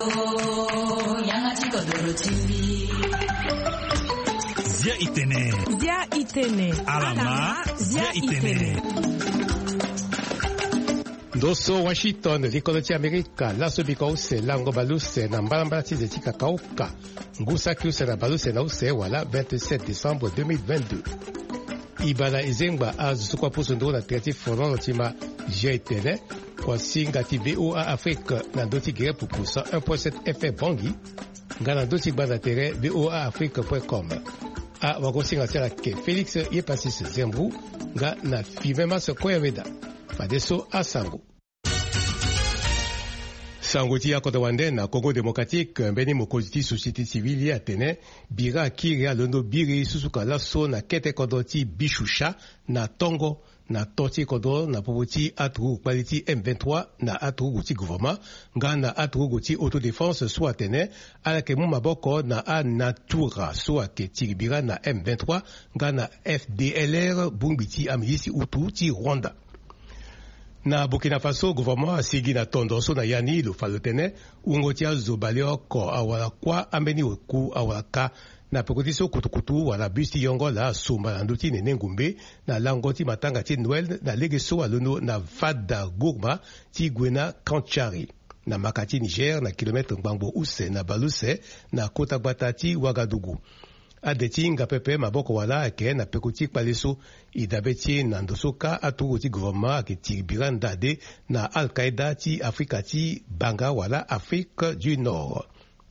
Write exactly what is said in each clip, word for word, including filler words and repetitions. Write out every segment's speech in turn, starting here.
Zia Itene. Zia Itene. Alama. Zia Itene. Doso Washington, l'École América, la Sobikause, Lango Baluse, Nambalamba Tizetika Kauka, Ngusakus, Nabaluse Nause, voilà, vingt-sept décembre deux mille vingt-deux. Ibala Izengba, Azukwa Pusundo, la Triatif Fonon, Tima, Zia Itene, kwa singa ti V O A Afrique, Nandoti Gire Pupusa, un virgule sept F M Bangi, Ganandoti Banatere, V O A Afrique point com. A wakosinga tela ke Félix Yepasis Zembrou, nga na Fivema Sokoyaveda, Fadeso Asango. Sangoti ya Kodawande na Congo démocratique, mbeni mokoziti société civile ya tene, bira kiri ya londo biri susuka laso na kete kodoti bishusha na tongo na toti kodo na popoti atru quality M vingt-trois na atru guti gouvernement, nga na atru guti autodéfense soit tene, ala ke mumaboko na a natura soit ke tiribira na M vingt-trois, nga na F D L R bumbiti amilisi utu ti Rwanda. Na Burkina Faso, gouvernement asigi na tondonso na yani lo falotene, ungotia zobaleo ko awala kwa ambeni oku awala ka, na pekotiso kutukutu wala busti yongo la sumba na nduti nene ngumbe, na langoti matanga ti Noël, na legeso alono na Vada Gourma, ti Gwena Kanchari. Na Makati Niger, na kilometre Ngbango Use, na Baluse, na Kota Gbata ti Ouagadougou. Adeti nga pepe maboko wala ake na pekoti paleso idabeti na ndosoka atugo ti gouvernement ake tiribira ndade na Al-Qaeda ti Afrika ti Banga wala Afrique du Nord.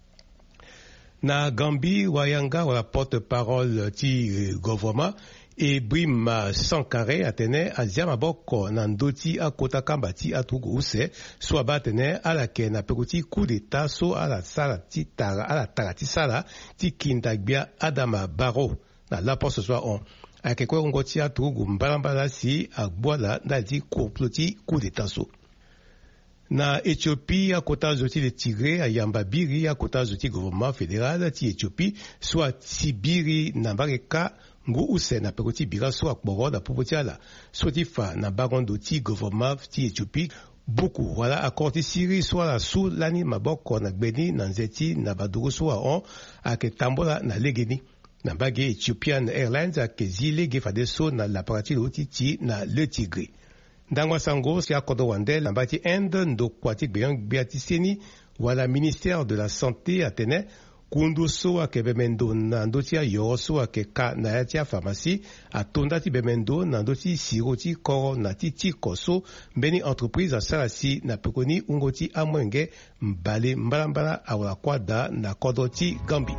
Na Gambie wayanga wala porte-parole ti gouvernement e Brima Sankare atene azia maboko na ndoti akota kamba ti atugo use so batene ala ke na pekoti coup d'état so ala sala ti tara ala tara ti sala ti kindagbia Adama Barrow na la poste soit on ake ko ngoti atugo mbalambala si agbwala na ti comploti coup d'état so. Na Éthiopie akota zoti de Tigre ayamba biri akota zoti gouvernement fédéral ti Éthiopie soit Tibiri na bareka ngu use na pekoti bira so akboro na popoti ala so ti fa na barondo ti gouvernement ti Éthiopie beaucoup wala accord ti siri so la sou lani maboko na gbeni na nzeti na baduru so on ake tambola na legeni na bage Ethiopian Airlines ake zilege fadeso na la parati loti ti na le Tigre. Ndangwa sango si akodo wande na bati Inde ndo kwati gbeyon gbeati seni wala ministère de la santé atene kundu so ake bemendo na ndoti ya yo so ake ka na ya ti ya pharmacie atonda ti bemendo na ndoti siro ti koro na ti ti koso mbeni entreprise asala si na pekoni ungo ti amwenge mbale mbalambala awala kwada na kodo ti Gambie.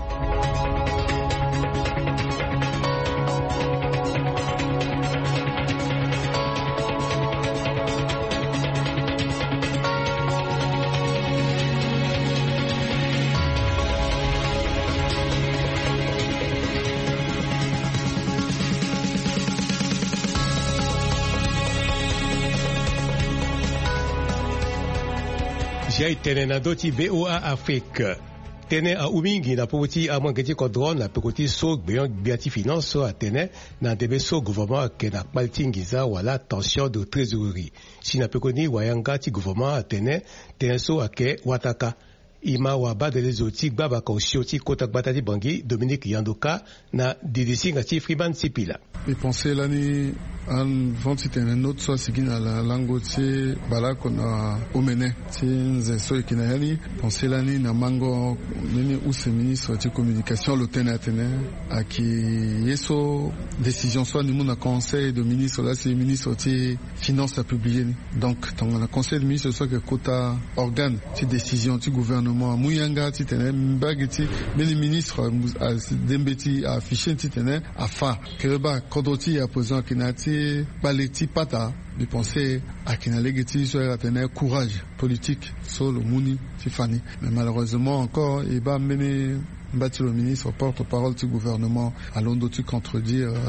Jai tene na doti V O A Afrique. Tene a umingi na pouti a mangeti kodron na pekoti so gbeyon biati finance so a tene na debe so gouvernement ke na kpaltingiza wala tension de trésorerie. Si na pekoni wayanga ti gouvernement a tene, tene so ake wataka. Ima waba de lezoti gbaba ka osioti kota gbata ti bangi Dominique Yandoka na didisi ngati Freeman Sipila. Et penser l'année en venti tene not so sigina la lango ti bala kona omene ti nze so ikina yani penser l'année na mango nini use ministre ti communication lo tene atene aki yeso décision soit ni mon conseil de ministre là c'est ministre ti finance a publié donc dans le conseil de ministre soit que kota organe ti décision ti gouvernement muyanga ti tene mbagi ti meni ministre a dembeti a affiché ti tene afa kereba kodoti a posé kinati baleti pata de penser à kinalégeti sur la tene courage politique sur le muni ti fani mais malheureusement encore il va mener battre le ministre porte-parole du gouvernement à l'ondotu contredire euh,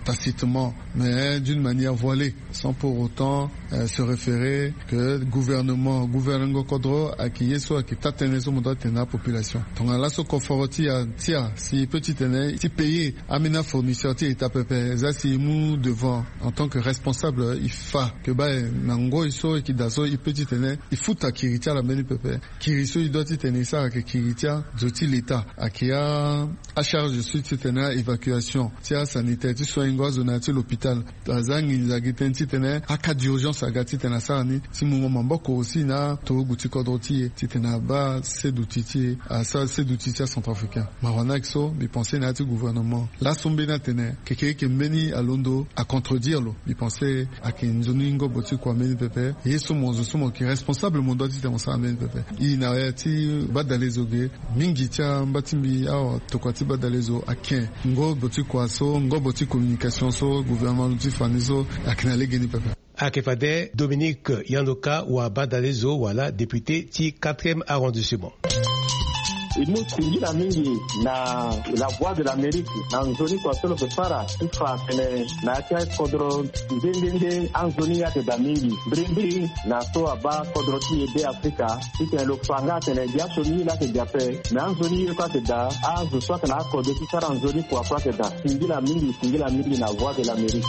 tacitement, mais d'une manière voilée, sans pour autant euh, se référer que le gouvernement, gouvernement Kodro, a qui est soit qui t'atteigne sur la population. Donc là, ce conforti à tia, si petit aîné, si payé, amena fournisseur, ti est à peu près, ça si nous devant, en tant que responsable, il faut que bah, nango iso et qui daso, il petit aîné, il faut ta kiritia la meni pepe, kiriso il doit tenir ça, que kiritia, zoti l'état, à qui a, à charge de suite, c'est évacuation, tia sanitaire, tu sois une gosse de l'hôpital, tazang, ils a guité un titane, à cas d'urgence, à gâti tena ça, ni, si mon mamboko aussi, na, to gouti kodroti, titana ba, c'est d'outiti, à ça, c'est d'outiti centrafricain. Marona exo, mais pensez na tu gouvernement. La sombe na tene, quelqu'un qui meni à Londo, à contredire l'eau, mais pensez à qu'une zone ingo boti kwa meni pepe, et ce mon zosumo qui est responsable, mon doigt dit dans ça meni pepe. Il n'a rien ti, badalezoge, mingi tia, batimbi, ah, tokwati badalezo, à quin, ngo boti kwa so, ngo boti communication so, gouvernement l'outil fanizo, à kinale geni pepe. Akefade Dominique Yandoka ou Badalezo, voilà, député ti quatrième arrondissement. Imusingira mingi na la voix de l'Amérique na nzoni kwa solo pepara ifa tene na tia kodro ndende anzoni ya te da mingi brimbri na so aba kodro ti ebe Afrika ite lo fanga tene dia soni la te jape na anzoni yo kwa te da azu so na kodro ti sara anzoni kwa kwa te da singira mingi singira mingi na voix de l'Amérique.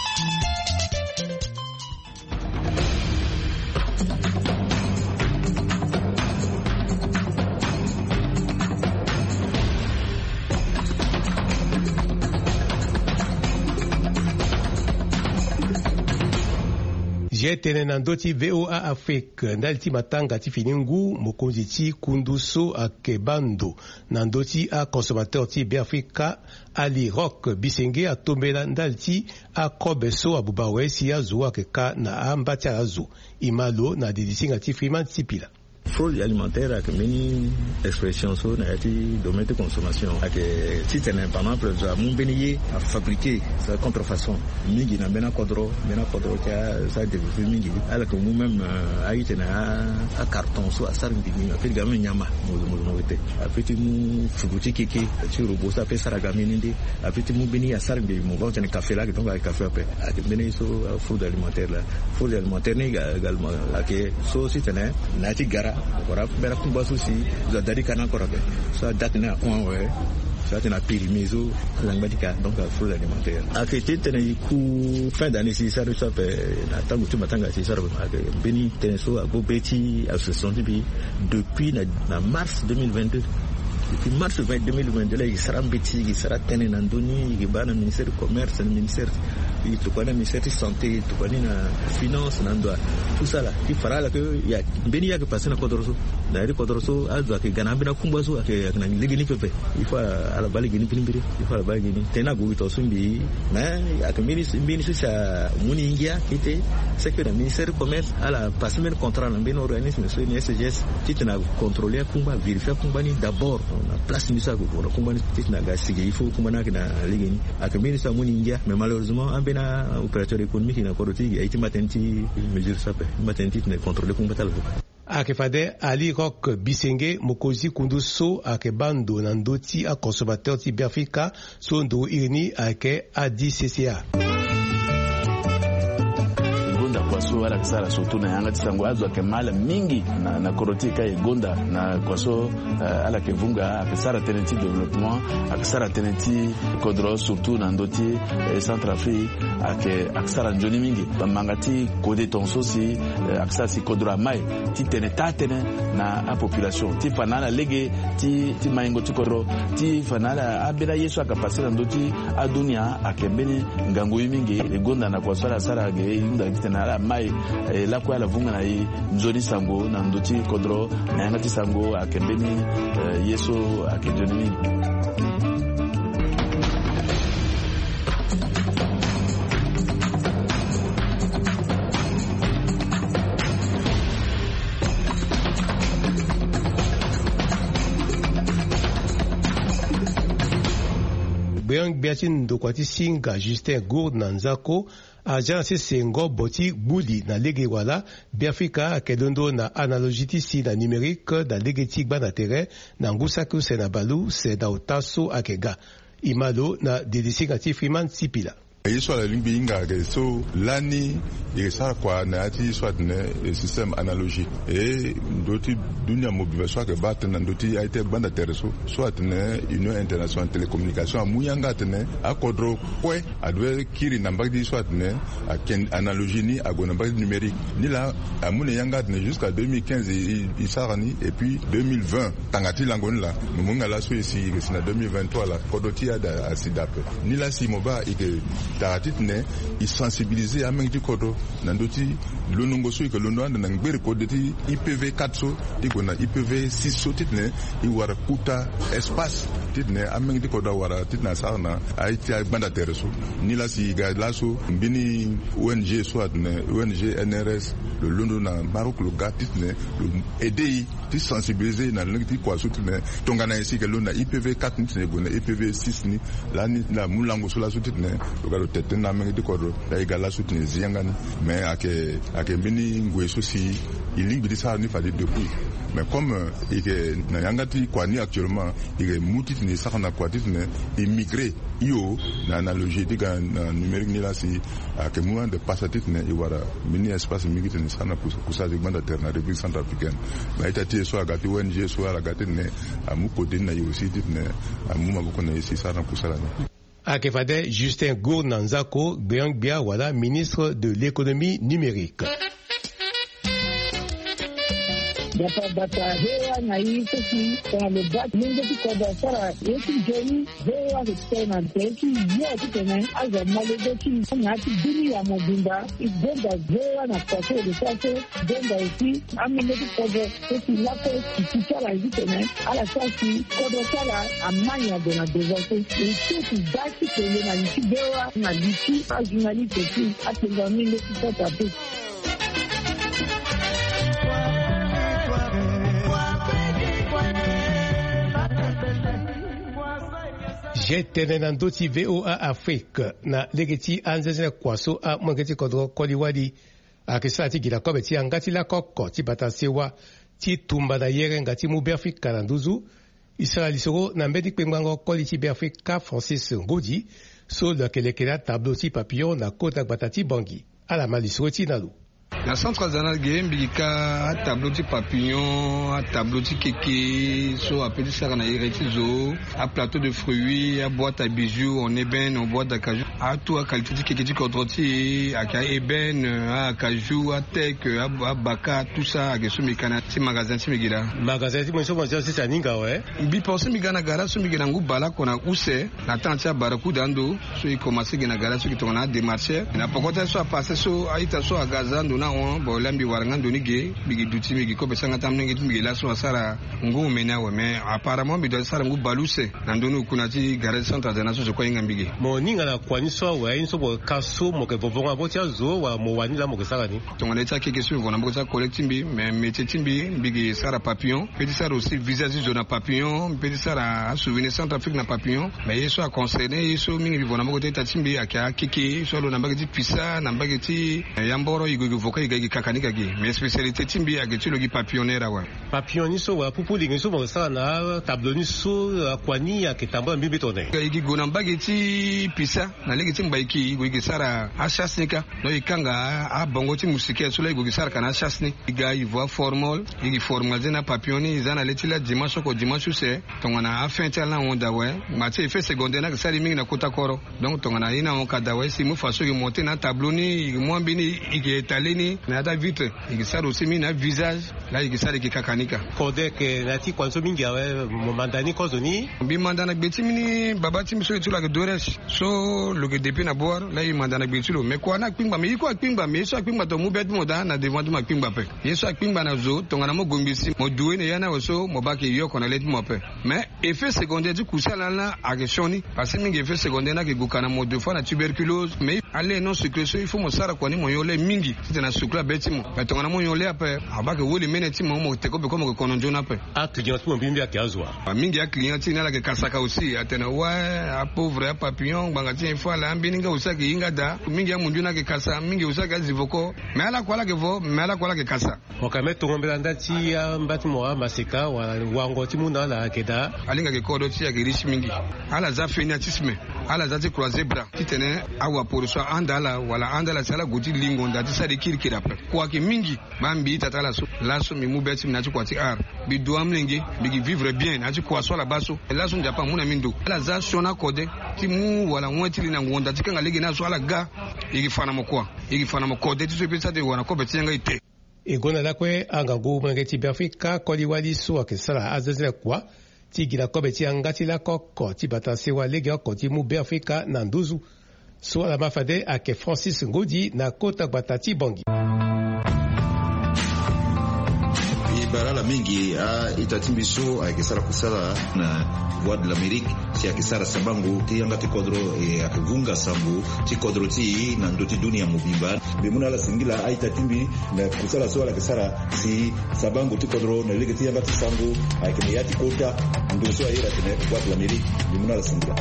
J'ai tenu nandoti V O A Afrique ndalti matanga ti finingu mokonzi ti kunduso a kebando nandoti a consommateur ti B Africa Ali Rock Bisenge a tombela ndalti a kobeso abubawe si a zuwa keka na ambati a zu imalo na didisinga ti Freeman Tipila. Fraude alimentaire avec many expressions sur la domaine de consommation avec si tu n'es pas exemple de mon bénier à fabriquer sa contrefaçon mingi na bena kodro bena kodro qui a ça de mingi alors que nous même a été na à carton soit à sarbi ni a fait gamin nyama mo mo mo été a fait mu fuguti kiki tu robot ça fait saragami ndi a fait mu béni à sarbi mo va tenir café là donc avec café après avec béni so fraude alimentaire là fraude alimentaire également là que so si tu n'es na ti gara kora bera kumba susi za dari kana kora be so date na on ouais ça tena pirimezo langbatika donc fraude alimentaire affecté tena ku fin d'année si ça ça fait na tangu tu matanga si ça beni tenso a bobeti association depuis na mars deux mille vingt-deux. Depuis mars deux mille vingt-deux, là, il sera embêté, il sera tenu dans Doni, il va dans le ministère du Commerce, le ministère, il te connaît le ministère de la Santé, il te connaît la Finance, tout ça là. Il fera là que il y a béni à que passer dans Kodroso. D'ailleurs, Kodroso, à doit que Ganabina Kumbazo, à que Nagini Pepe. Il faut à la balle Guinée Pimbiri, il faut à la balle Guinée. Tena Gouito Sumbi, mais à que ministre, ministre, c'est Mouningia qui était, c'est que le ministère du Commerce a la passé le contrat dans un organisme, c'est une S G S, qui te n'a contrôlé Kumba, vérifié Kumbani d'abord. La place ni ça pour combattre petite naga il faut combattre na ligeni akamini sa muni ingia mais malheureusement ambena opérateur économique na koroti a été matenti mesure ça peut matenti ne contrôler combattre le Akefade Ali Rock Bisenge mokozi kunduso akebando nandoti a consommateur ti Afrika so ndo irini ake A D C C A kwaso wala kisara surtout na yanga tisango azo kemala mingi na na korotika igonda na kwaso uh, ala kevunga akisara tenenti développement akisara tenenti kodro surtout na ndoti eh, Centrafrique ake akisara njoni mingi bamangati kode tonso si uh, akisara si kodro mai ti teneta tene na a population ti fanala lege ti ti maingo ti kodro ti fanala abira yesu akapasira ndoti adunia akembeni ngango mingi igonda na kwaso ala sara ge inda kitena mai eh, la kwa la vunga na i nzoni sango na ndoti kodro na ngati sango akembeni eh, yeso akenjoni Beyang Biatin Dokwati Singa Justin Gourde Nanzako agence Sengo Boti Buli na lege wala Biafrika kedondo na analogiti si na numérique da lege tigba na terrain na ngusaku se na balu se da utaso akega imalo na dedisinga ti Freeman Tipila. et soit la ligne inga ke so lani et ça quoi na ati soit ne système analogique et doti dunia mobile soit que bat na doti a été banda terreso soit ne union internationale télécommunication amuyanga tene akodro kwe adwe kiri namba di soit ne a ken analogie ni agonamba numérique ni là amune yanga ne jusqu'à deux mille quinze il sarani et puis deux mille vingt tangati langoni là munga la so ici c'est na deux mille vingt-trois là kodoti ada asidap ni là si moba ike taratit ne il sensibiliser ameng di kodo nandoti lonongo so ke londo anda ngbere kodoti I P V quatre so digona I P V six so titne I wara kuta espace titne ameng di kodo wara titna sarna aiti banda tereso ni là si ga laso mbini O N G soit ne O N G N R S le londo na Maroc le gatit ne aider ti sensibiliser na lengti kwa so titne tongana ici ke londa I P V quatre ni tne bona I P V six ni la ni la mulango so la so titne le ga tete na ameng di kodo la igala so titne ziangani mais ake ake mbini ngwe so si ilingi di sa ni fadi depuis mais comme il est na yangati kwa ni actuellement il est mutit ni sakana kwa titne immigré io na analogie diga na numérique ni là si ake mouvement de passatit ne iwara mini espace migite ni sana kusa de banda terre na République centrafricaine mais itati so agati O N G so agati ne amu kodi na yo si titne amu mabuko na isi sana kusala ni Akefade Justin Gournanzako Biangbia wala ministre de l'économie numérique. Data data hewa na hii sisi kwa lobati mingi tuko dasara yetu jeni hewa kutena teki yote tena aza malegeti na kidini ya mobimba ibenda hewa na kwaso de kwaso benda usi amenge tuko sisi lako kichara hivi tena ala sasi kodo sala amanya de na devote usiku dati kwenye na likibewa na liki ajunali teki atenga mingi tuko tapu. Jetene na ndoti V O A Afrique na legeti anzeze kwaso a mwengeti kodro koliwadi akisati gila kobe ti angati la koko ti batasewa ti tumba na yere ngati mu Afrika na nduzu isara lisoro na mbedi kpengbango koli ti Afrika Francis Ngodi so le kelekela tableau ti papillon na kota batati bangi ala malisoro ti nalu. La centre zanal game bika tableau de papillon, tableau de kéké, so appelé ça na iretizo, à plateau de fruits, à boîte à bijoux, en ébène, en boîte d'acajou, à tout à qualité de kéké du contrôti, à ébène, à acajou, à tech, à baka, tout ça, à gesso mécana, c'est magasin c'est mégida. Magasin c'est moi je pense c'est ça ninga ouais. Bi pensé mégana gara, so mégana ngu bala kona ouse, la tante à baraku dando, so il commence gena gara so qui tourne à démarcher, na pokota so a passé so aita so à gazando na bon lambi waranga donige bigi duti migi ko besanga tamne ngi migi la so asara ngo mena we mais apparemment bi do sara ngo baluse nandono kunati garage centre de nation ko inga bigi mo ninga la kwani so we inso bo kaso mo ke vovonga bo tia zo wa mo wani la mo ke sara ni to ngale ta keke so vona mo ta collecting bi mais métier timbi bigi sara papillon petit sara aussi visage zona papillon petit sara souvenir Centrafrique na papillon mais yeso a concerné yeso mingi bi vona mo ta timbi akia keke so lo na bagati pisa na bagati yamboro igogo voka igagi kakanika gi mais spécialité timbi ya getulo gi papillonera wa papillon so wa pupu lingi so mo sala na tableau ni so akwani ya ketamba mbibi tone igi gona bageti pisa na legi timba iki igo igi sara achasnika no ikanga a bongo ti musike so la igo gi sara kana achasni iga ivoire formol igi formal zena papilloni zana letila dimanche ko dimanche c'est tongana a fin tel na onda we mati effet secondaire na sali mingi na kota koro donc tongana ina on kada we si mu faso gi monter na tableau ni mo mbini igi etaleni na da vitre igi sara aussi mi na visage la igi sara igi kakanika kode ke nati kwanso mingi awe mo mandani ko zoni bi mandana beti mini babati miso etula ke doresh so lo ke depuis na boire la i mandana betulo mais ko na kpingba mais ko kpingba mais so kpingba to mu bet mo da na devant ma kpingba pe yeso kpingba na zo to ngana mo gombisi mo duwe ne yana so mo ba ke yo ko na let mo pe mais effet secondaire du kusala la ageshoni parce que mingi effet secondaire na ke gukana mo deux fois na tuberculose mais allez non sécrétion il faut mo sara ko ni mo yo le mingi c'est na sukla betimo batongana mo yole ape abake woli meneti mo mo teko be comme que kono jona ape a client mo bimbi akazwa mingi ya client na la ke kasaka aussi atena wa a pauvre a papillon bangati info la ambininga usaki inga da mingi ya munjuna ke kasa mingi usaki azivoko mais ala kwala ke vo mais ala kwala ke kasa wakame tongombela ndati ya mbatimo a maseka wa wango timuna la keda alinga ke kodo ti ya ke riche mingi ala za feniatisme ala za ti croiser bras kitene awa pour so andala wala andala sala goti lingo ndati sa de kirkira pe kwa ke mingi bambi tatala so la so mi mubeti na ti kwati ar bi doam lingi bi vivre bien na ti kwa so la baso la so njapa muna mindo ala za shona kode ti mu wala mwetili na ngonda ti kanga legi na so ala ga igi fana mo kwa igi fana mo kode ti so pesa de wana ko beti nga ite igona lakwe anga go mwenge ti Afrika koli wali so akesala azazela kwa ti gila ko beti angati la koko ti batase wa legi ko ti mu be Afrika na nduzu so la mafade ake Francis Ngodi na kota batati bongi barala mingi a itatimbiso akisara kusala na Voix de l'Amérique si akisara sabangu ti yanga ti kodro e akivunga sambu ti kodro ti na ndoti dunia mubimba bimuna la singila a itatimbi na kusala so akisara si sabangu ti kodro na lege ti yanga ti sambu akimia ti kota ndoso ayira tene Voix de l'Amérique bimuna la singila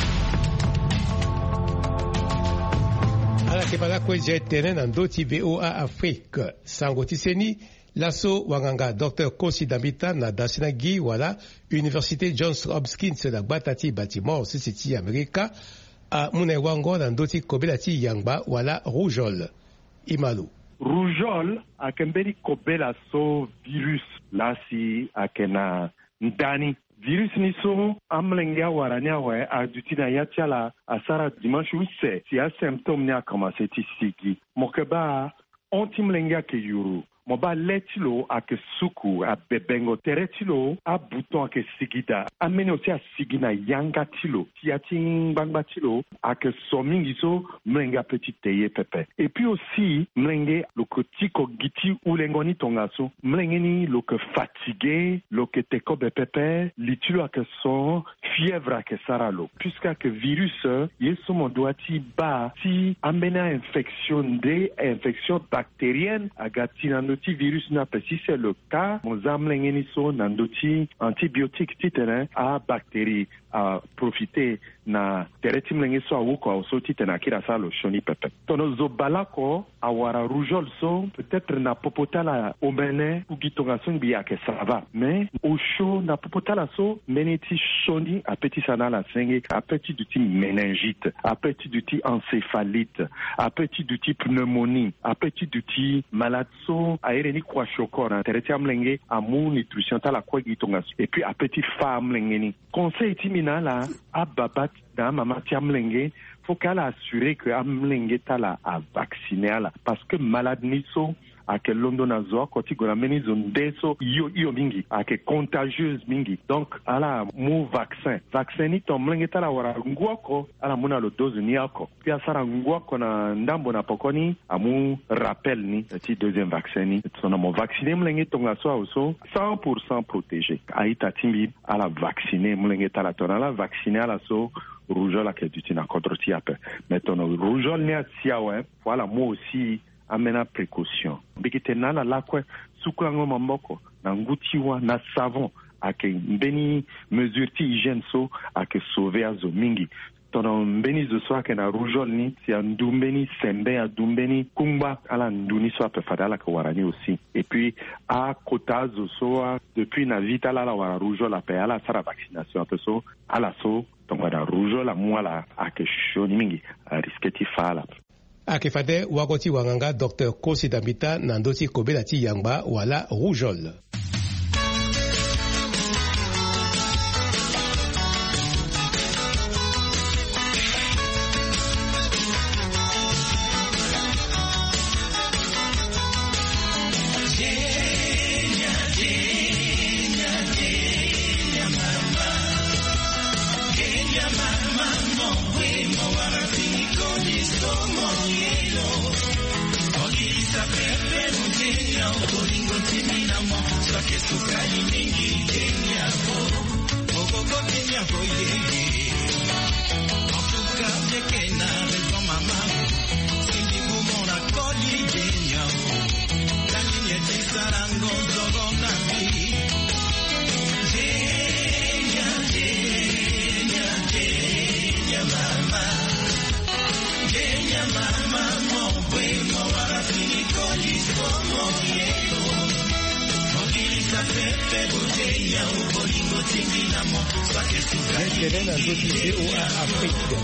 ala ke bala ko je tene na ndoti V O A Afrique sango ti seni Lasso wanganga docteur Kosi Dambita na dasina gi wala Université Johns Hopkins na batati bâtiment sisiti Amerika a mune wango na ndoti kobelati yangba wala rougeole imalu rougeole akembeli kobela so virus lasi akena ndani virus ni so amlenga warania wa adutina yatiala asara dimanche use si a symptôme ni a commencé ti sigi mokeba ontimlenga ke yuru moba letilo ake suku a bebengo teretilo a bouton ake sigida amene aussi a sigina yanga tilo tiati ngbangba tilo ake somingi so mlenga petit teye pepe et puis aussi mlenge loko tiko giti ulengoni tongaso mlenge ni loko fatigué loko teko be pepe litilo ake son fièvre ake saralo puisque que virus yeso mo doati ba ti amena infection de infection bactérienne agatina ti virus n'a pas si c'est le cas mon zamlengeni so nandoti antibiotique titene a bactérie a profiter na teretimlengi so awuko so titena kira salo shoni pepe tono zo balako awara rougeole so peut-être na popotala omene ou gitonga songi yake ça va mais au chaud na popotala so meneti shoni a petit sanala senge a petit du type méningite a petit du type encéphalite a petit du type pneumonie a petit du type malade so aéreni kwa shoko na teretimlengi amu nutrition tala kwa gitonga et puis a petit femme lengeni conseil timina la ababat da mama tiamlenge faut qu'elle assurer que amlenge tala a vacciner la parce que malade ni so a que London a zo ko ti gona meni zone deso yo yo mingi a que contagieuse mingi donc ala mu vaccin vaccin ni tomlenge tala wara ngwako ala muna lo dose ni ako pia sara ngwako na ndambo na pokoni amu rappel ni ti deuxième vaccin ni sona mo vacciner mlenge tonga so also cent pour cent protégé aita timbi ala vacciner mlenge tala tona la vacciner ala so rougeole ke dutina contre ti ape maintenant rougeole ni atia ouais voilà moi aussi amena précaution bikite nala lakwe sukulango mamboko na ngutiwa na savon ake mbeni mesure ti hygiène so ake sauver azo mingi tono mbeni zo so ake na rougeole ni si andumbeni sembe adumbeni kumba ala nduni so ape fadala ke warani aussi et puis a kota zo so depuis na vita la la wara rougeole ape ala sara vaccination ape so ala so tonga da rougeole amwala ake shoni mingi risque ti fala akefade wakoti wanganga docteur Kosi Dambita na ndoti kobela ti yangba wala rougeole. Mamma, senti come una cogli Intérêt na nzoti C O A Afrique.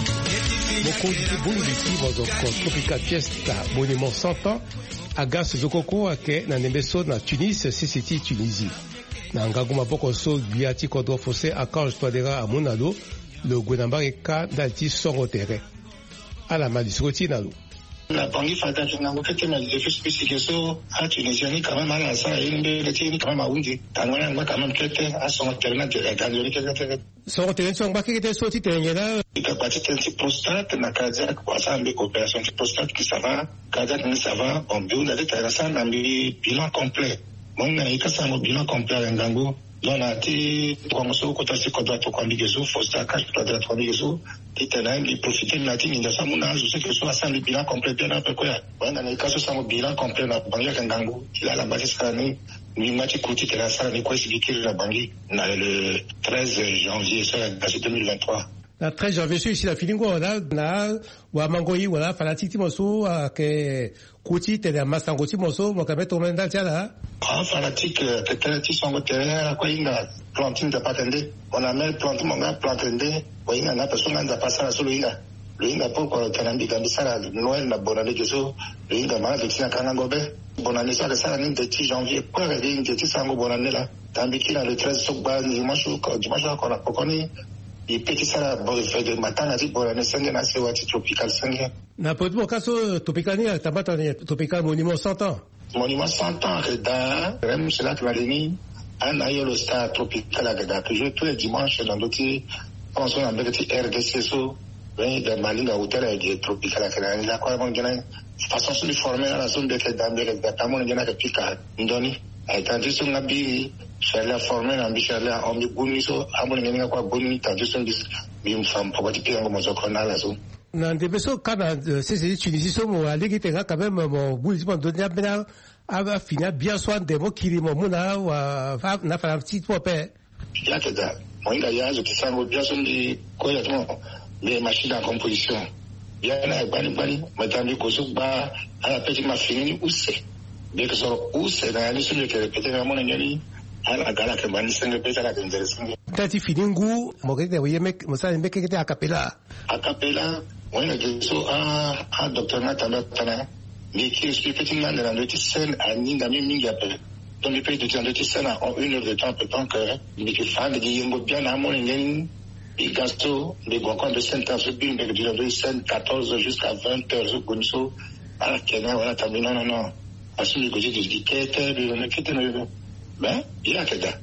Mokonzi bungisi bozoko Tropical Fiesta Monument cent ans Agas Zokoko ake na nembeso na Tunis C C T Tunisie. Na ngangu maboko so biati kodro fossé Archange Touadéra à Monalo le gouvernement dalti songo terre. À la malisoti nalo. La banque fata tunango kete na les effets spécifiques so à Tunisie quand même à ça et une belle quand même à Oundi. Tanwana ngwa quand même kete à songo terre na terre dans le kete. Songo terre songo ba kete so ti terre là. Capacité de prostate na cardiaque quoi ça avec opération de prostate qui ça va, cardiaque ni ça va, on bio na terre ça na bilan complet. Mon na ikasa mo bilan complet ngango. On a été promotion côté ce qu'on doit pour combiner les faut ça cache pour doit combiner les eaux qui tenait de profiter de la team de ça mon âge je sais que soit ça le bilan complet bien après quoi on a les cas ça mon bilan complet la banque Kangango il a la base ça ni ni match côté que la ça ni quoi expliquer la banque le treize janvier ça deux mille vingt-trois. Le treize janvier ici la filingo là na wa mangoi wala fanatique moso que kuti te da masangoti moso mo kabe to menda là en fanatique peut-être qui sont terrain quoi il a planting de patende on a même planté mon gars planté oui il a personne n'a pas ça sur lui là lui n'a pas quoi canandi quand ça la Noël na bonne année que ça lui n'a mal avec ça Kanangobe bonne année ça ça ni de janvier quoi il de ça sango bonne année là tandis qu'il a le treize sokba dimanche dimanche qu'on a connu et petit ça la bonne fête de matin à dit bonne année cinq na c'est what tropical cinq na peut mon cas tropical ni tabata tropical monument cent ans monument cent ans Reda même c'est là que va venir un aïe star tropical à Reda toujours tous les dimanches dans d'autres on se rend petit R D C so ben de Malinga hôtel et tropical à Reda là quoi bon gain façon se former à la zone de Reda Reda tamon gain que pica ndoni ay tanti so ngabi chala former na bichala on mi buniso amon gain quoi boni tanti so bis bim fam probati ngo mozo kona la so na ndebeso kana C C T Tunisie so mo aliki tenga quand même mo bulismo donia bena ava fina bien soin de mo kirimo muna wa na fa petit popé ya kada mo ila ya zo kisango bien soin di koya to les machines en composition bien na bani bani matambi ko so ba ala petit machine use bien que so use na ni so que peut-être mo ngani ala gala ke bani senge pesa la kenderesinge tati finingu mo kete yeme mo sa mbeke kete acapella acapella oui, so a a docteur Nathan Tana, mais qui explique effectivement dans le scène à Ninga Mingi après. Dans les pays de dans le scène en une heure de temps peut tant que mais que fan de Yimbo bien à mon ngeni et gasto les grands de Saint-Anne bien de dans le scène quatorze jusqu'à vingt heures gonso à Kenya voilà tambi non non non à celui que j'ai dit que était de ne quitter le ben il y a que ça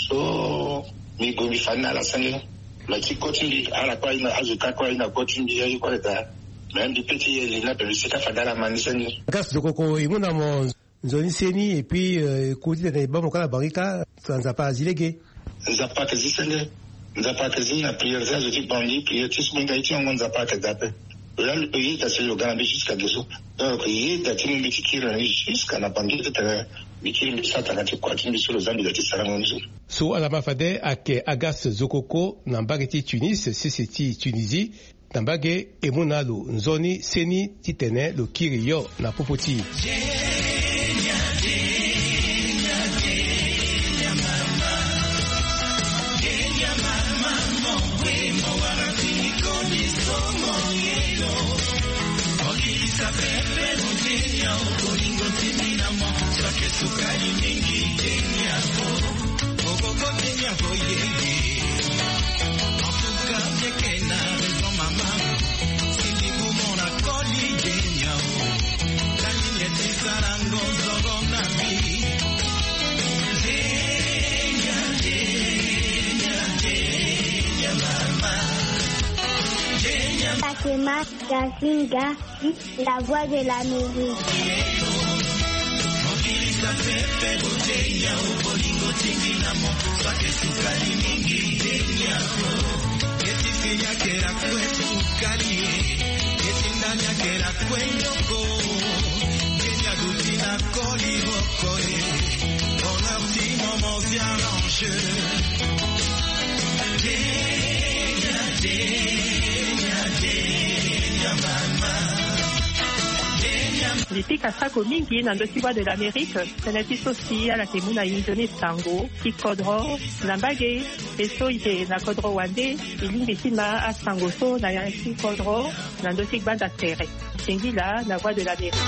so mi gomi fan à la scène la qui continue à la quoi il a ajouté quoi il a continué à y quoi là même du petit il n'a pas réussi à faire la manisani gas de coco il mona mon zoni seni et puis côté de ba mo kala barika sans pas zilégué zapa que zisende zapa que zina prière ça je dis bandi prière tu sais ngaiti on zapa que zapa là le pays t'as le grand jusqu'à deux ans donc il est t'as une petite qui jusqu'à la bandi t'as mikiri misata ngati kwa timbi sur zambi de Sarangonzo so ala mafade ake Agas Zokoko na mbageti Tunis C C T Tunisie tambage emunalo nzoni seni titene lo kiriyo na popoti sukari mingi Kenya ogogo Kenya boyenge asuka Kenya no mama sindi kumona koli Kenya kanye tisarango zogo nabi Kenya Kenya Kenya mama Kenya Fatima Gazinga la voix de l'Amérique. Pepe botella ubolingo tinginamo swake sukari mingi Kenya eti finya kera kwetu sukari eti ndanya kera kwenyoko Kenya dutina koli hoko comment s'y arrange. Denya, denya, denya, mama. Lipika sako mingi na ndosiwa de l'Amérique, senati sosi ala temuna injoni sango, ki kodro, nambage, eso ite na kodro wande, ilingi sima a sango so na yansi kodro, na ndosik banda tere. Sengila na voix de l'Amérique.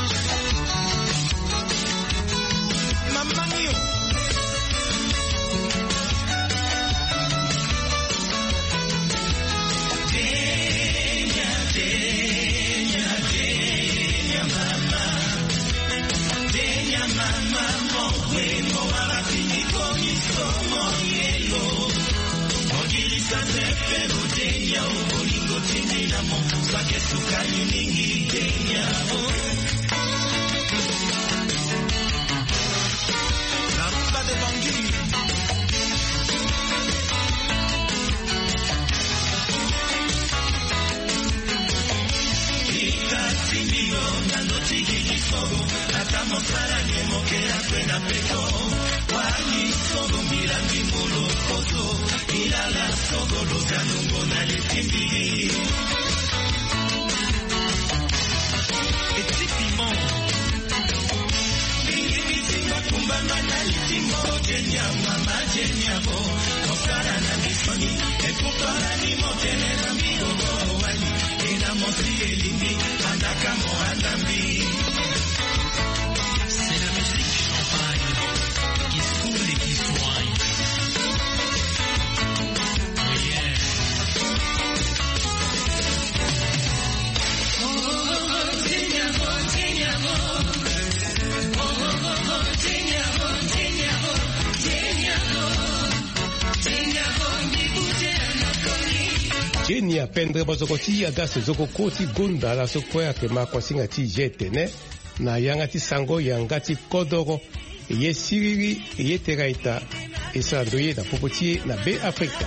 Jenia pendre bozokoti agas zokokoti gunda la sokoya kema kwasinga ti jetene na yangati sango yangati kodoro ye siriri ye teraita esandoye na popoti na be Afrika.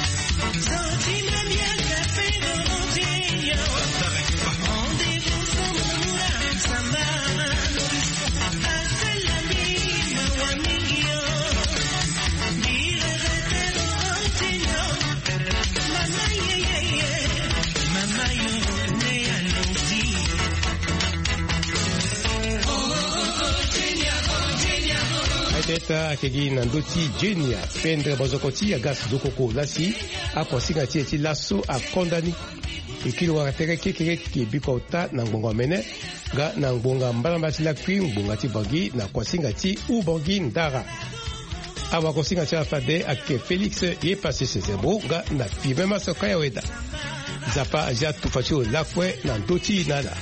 Teta akegi na ndoti Jenia pendre bozokoti agas zokoko lasi akwasinga ti eti laso akondani ikili wakatere kekere ki bikota na ngbonga mene ga na ngbonga mbalamba ti lakui ngbonga ti bangi na kwasinga ti ubangi ndara awa kwasinga ti afade ake Felix ye pase sezembro ga na pime masoka ya weda zapa aja tufa ti olakwe na ndoti nala.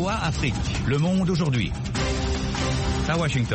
V O A Afrique. Le monde aujourd'hui. À Washington.